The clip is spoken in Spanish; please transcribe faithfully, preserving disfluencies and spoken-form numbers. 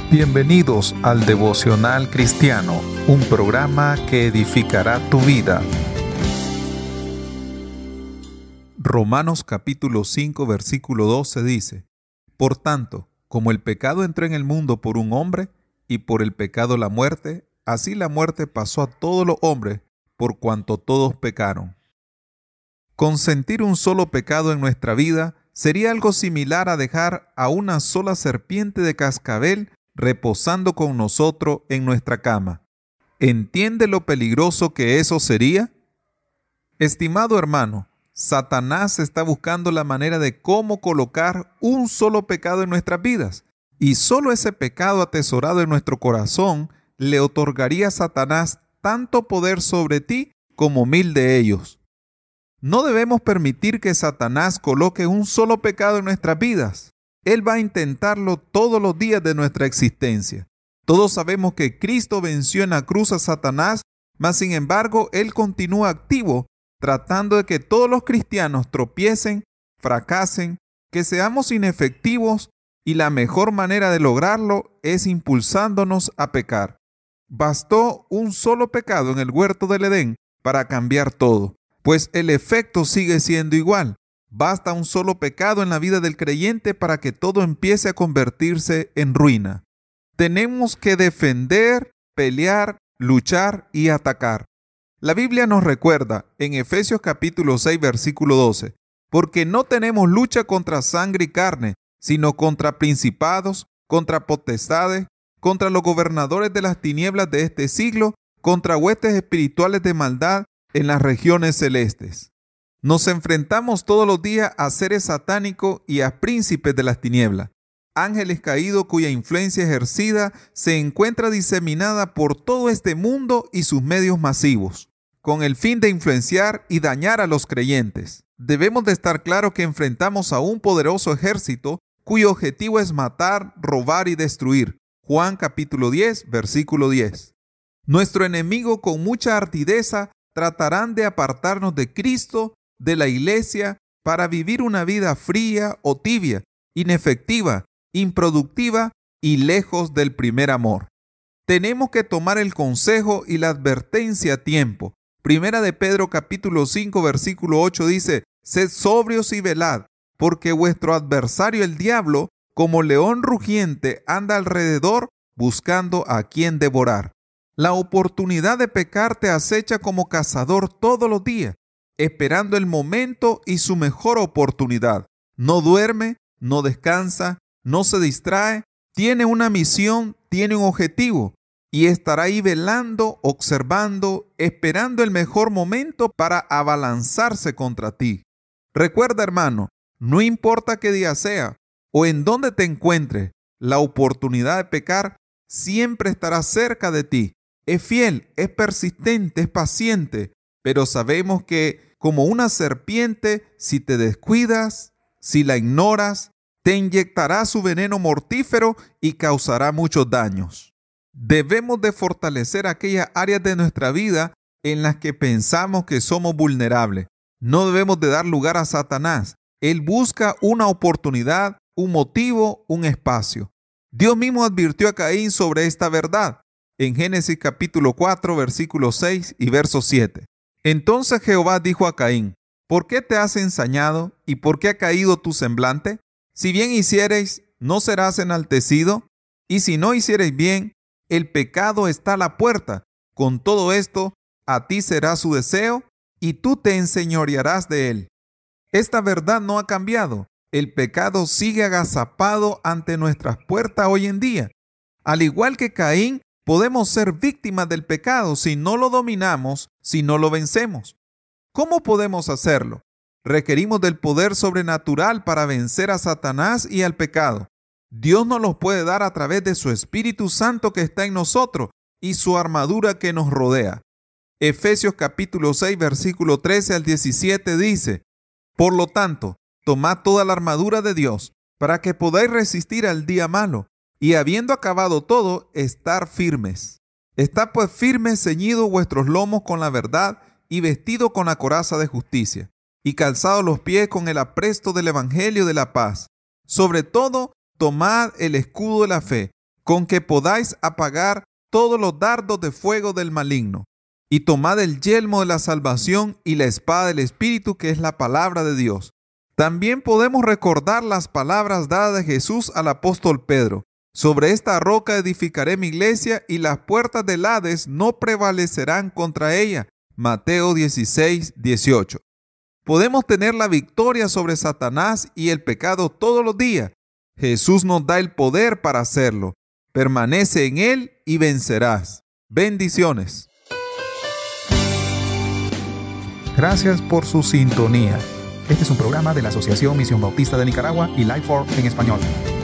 Bienvenidos al Devocional Cristiano, un programa que edificará tu vida. Romanos capítulo cinco, versículo doce dice: Por tanto, como el pecado entró en el mundo por un hombre, y por el pecado la muerte, así la muerte pasó a todos los hombres, por cuanto todos pecaron. Consentir un solo pecado en nuestra vida sería algo similar a dejar a una sola serpiente de cascabel reposando con nosotros en nuestra cama. ¿Entiende lo peligroso que eso sería? Estimado hermano, Satanás está buscando la manera de cómo colocar un solo pecado en nuestras vidas, y solo ese pecado atesorado en nuestro corazón le otorgaría a Satanás tanto poder sobre ti como mil de ellos. No debemos permitir que Satanás coloque un solo pecado en nuestras vidas. Él va a intentarlo todos los días de nuestra existencia. Todos sabemos que Cristo venció en la cruz a Satanás, mas sin embargo, Él continúa activo, tratando de que todos los cristianos tropiecen, fracasen, que seamos inefectivos, y la mejor manera de lograrlo es impulsándonos a pecar. Bastó un solo pecado en el huerto del Edén para cambiar todo, pues el efecto sigue siendo igual. Basta un solo pecado en la vida del creyente para que todo empiece a convertirse en ruina. Tenemos que defender, pelear, luchar y atacar. La Biblia nos recuerda en Efesios capítulo seis, versículo doce, porque no tenemos lucha contra sangre y carne, sino contra principados, contra potestades, contra los gobernadores de las tinieblas de este siglo, contra huestes espirituales de maldad en las regiones celestes. Nos enfrentamos todos los días a seres satánicos y a príncipes de las tinieblas, ángeles caídos cuya influencia ejercida se encuentra diseminada por todo este mundo y sus medios masivos, con el fin de influenciar y dañar a los creyentes. Debemos de estar claros que enfrentamos a un poderoso ejército cuyo objetivo es matar, robar y destruir. Juan capítulo diez, versículo diez. Nuestro enemigo con mucha ardideza tratarán de apartarnos de Cristo, de la iglesia, para vivir una vida fría o tibia, inefectiva, improductiva y lejos del primer amor. Tenemos que tomar el consejo y la advertencia a tiempo. Primera de Pedro capítulo cinco versículo ocho dice: Sed sobrios y velad, porque vuestro adversario el diablo, como león rugiente, anda alrededor buscando a quien devorar. La oportunidad de pecar te acecha como cazador todos los días, esperando el momento y su mejor oportunidad. No duerme, no descansa, no se distrae, tiene una misión, tiene un objetivo y estará ahí velando, observando, esperando el mejor momento para abalanzarse contra ti. Recuerda, hermano, no importa qué día sea o en dónde te encuentres, la oportunidad de pecar siempre estará cerca de ti. Es fiel, es persistente, es paciente, pero sabemos que como una serpiente, si te descuidas, si la ignoras, te inyectará su veneno mortífero y causará muchos daños. Debemos de fortalecer aquellas áreas de nuestra vida en las que pensamos que somos vulnerables. No debemos de dar lugar a Satanás. Él busca una oportunidad, un motivo, un espacio. Dios mismo advirtió a Caín sobre esta verdad en Génesis capítulo cuatro, versículo seis y verso siete. Entonces Jehová dijo a Caín: ¿Por qué te has ensañado y por qué ha caído tu semblante? Si bien hiciereis, ¿no serás enaltecido? Y si no hiciereis bien, el pecado está a la puerta. Con todo esto, a ti será su deseo y tú te enseñorearás de él. Esta verdad no ha cambiado. El pecado sigue agazapado ante nuestras puertas hoy en día. Al igual que Caín, podemos ser víctimas del pecado si no lo dominamos, si no lo vencemos. ¿Cómo podemos hacerlo? Requerimos del poder sobrenatural para vencer a Satanás y al pecado. Dios nos los puede dar a través de su Espíritu Santo que está en nosotros y su armadura que nos rodea. Efesios capítulo seis, versículo trece al diecisiete dice: Por lo tanto, tomad toda la armadura de Dios para que podáis resistir al día malo, y habiendo acabado todo, estar firmes. Estad pues firmes, ceñidos vuestros lomos con la verdad y vestidos con la coraza de justicia, y calzados los pies con el apresto del evangelio de la paz. Sobre todo, tomad el escudo de la fe, con que podáis apagar todos los dardos de fuego del maligno, y tomad el yelmo de la salvación y la espada del Espíritu, que es la palabra de Dios. También podemos recordar las palabras dadas de Jesús al apóstol Pedro: sobre esta roca edificaré mi iglesia, y las puertas del Hades no prevalecerán contra ella. Mateo dieciséis, dieciocho. Podemos tener la victoria sobre Satanás y el pecado todos los días. Jesús nos da el poder para hacerlo. Permanece en Él y vencerás. Bendiciones. Gracias por su sintonía. Este es un programa de la Asociación Misión Bautista de Nicaragua y Life for en español.